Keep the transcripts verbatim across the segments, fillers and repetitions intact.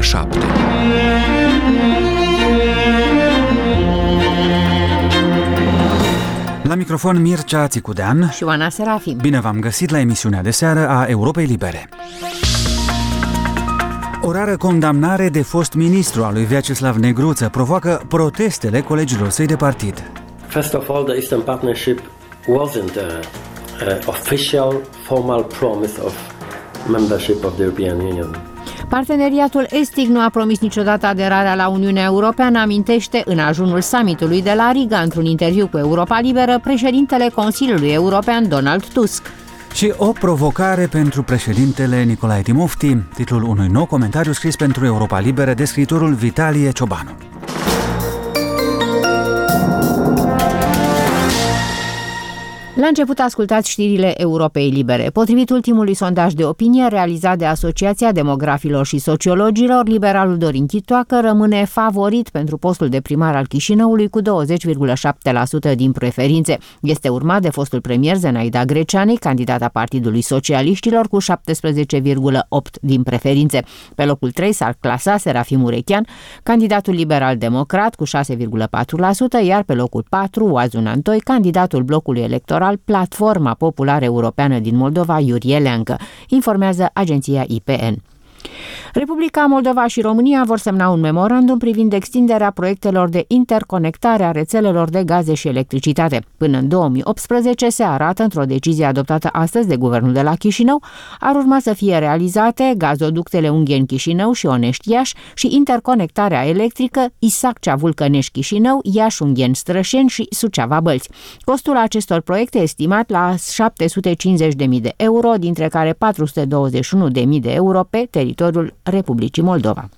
șapte. La microfon Mircea Țicudean și Oana Serafim. Bine v-am găsit la emisiunea de seară a Europei Libere. O rară condamnare de fost ministru al lui Vyacheslav Negruță provoacă protestele colegilor săi de partid. First of all, the Eastern Partnership wasn't a, a official, formal promise of membership of the European Union. Parteneriatul estic nu a promis niciodată aderarea la Uniunea Europeană, amintește în ajunul summitului de la Riga, într-un interviu cu Europa Liberă, președintele Consiliului European Donald Tusk. Și o provocare pentru președintele Nicolae Timofti, titlul unui nou comentariu scris pentru Europa Liberă de scriitorul Vitalie Ciobanu. La început ascultați știrile Europei Libere. Potrivit ultimului sondaj de opinie realizat de Asociația Demografilor și Sociologilor, liberalul Dorin Chitoacă rămâne favorit pentru postul de primar al Chișinăului cu douăzeci virgulă șapte la sută din preferințe. Este urmat de fostul premier Zenaida Greceani, candidata Partidului Socialiștilor, cu șaptesprezece virgulă opt la sută din preferințe. Pe locul trei s-ar clasa Serafim Urechean, candidatul liberal-democrat, cu șase virgulă patru la sută, iar pe locul patru Oazun Antoi, candidatul blocului electoral Platforma Populară Europeană din Moldova, Iurie Leancă, informează agenția I P N. Republica Moldova și România vor semna un memorandum privind extinderea proiectelor de interconectare a rețelelor de gaze și electricitate. Până în două mii optsprezece, se arată într-o decizie adoptată astăzi de guvernul de la Chișinău, ar urma să fie realizate gazoductele Ungheni-Chișinău și Onești-Iași și interconectarea electrică Isaccea-Vulcănești-Chișinău, Iași-Ungheni-Strășeni și Suceava-Bălți. Costul acestor proiecte estimat la șapte sute cincizeci de mii de euro, dintre care patru sute douăzeci și unu de mii de euro pe teritoriul Republicii Moldova.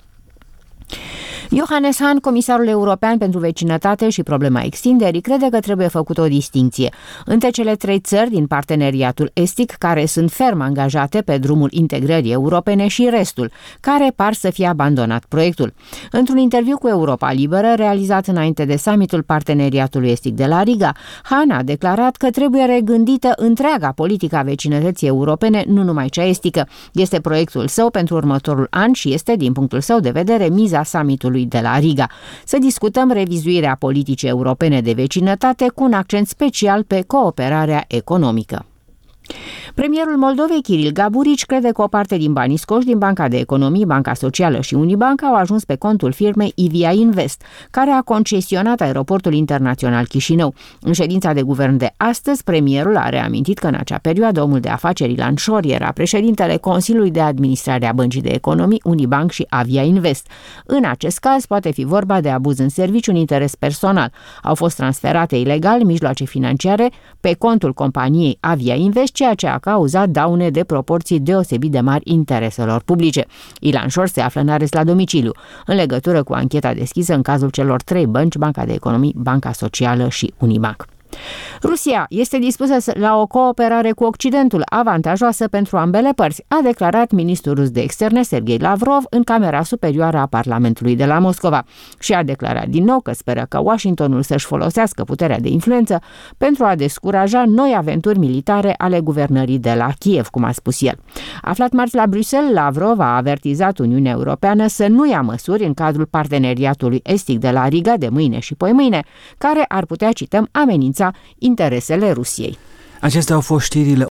Johannes Hahn, comisarul european pentru vecinătate și problema extinderii, crede că trebuie făcută o distinție între cele trei țări din parteneriatul estic care sunt ferm angajate pe drumul integrării europene și restul, care par să fie abandonat proiectul. Într-un interviu cu Europa Liberă, realizat înainte de summitul parteneriatului estic de la Riga, Hahn a declarat că trebuie regândită întreaga politică a vecinătății europene, nu numai cea estică. Este proiectul său pentru următorul an și este, din punctul său de vedere, miza summitului de la Riga. Să discutăm revizuirea politicii europene de vecinătate cu un accent special pe cooperarea economică. Premierul Moldovei, Kiril Gaburici, crede că o parte din banii scoși din Banca de Economie, Banca Socială și Unibanca au ajuns pe contul firmei Ivia Invest, care a concesionat aeroportul internațional Chișinău. În ședința de guvern de astăzi, premierul a reamintit că în acea perioadă omul de afaceri Ilan Șor era președintele Consiliului de Administrare a Băncii de Economii, Unibank și Avia Invest. În acest caz poate fi vorba de abuz în serviciu în interes personal. Au fost transferate ilegal mijloace financiare pe contul companiei Avia Invest, ceea ce a cauzat daune de proporții deosebit de mari intereselor publice. Ilan Șor se află în arest la domiciliu, în legătură cu ancheta deschisă în cazul celor trei bănci, Banca de Economie, Banca Socială și Unibank. Rusia este dispusă la o cooperare cu Occidentul avantajoasă pentru ambele părți, a declarat ministrul rus de externe Sergei Lavrov în Camera Superioară a Parlamentului de la Moscova și a declarat din nou că speră că Washingtonul să-și folosească puterea de influență pentru a descuraja noi aventuri militare ale guvernării de la Kiev, cum a spus el. Aflat marți la Bruxelles, Lavrov a avertizat Uniunea Europeană să nu ia măsuri în cadrul parteneriatului estic de la Riga de mâine și poimâine, care ar putea, cităm, amenința interesele Rusiei. Acestea au fost știrile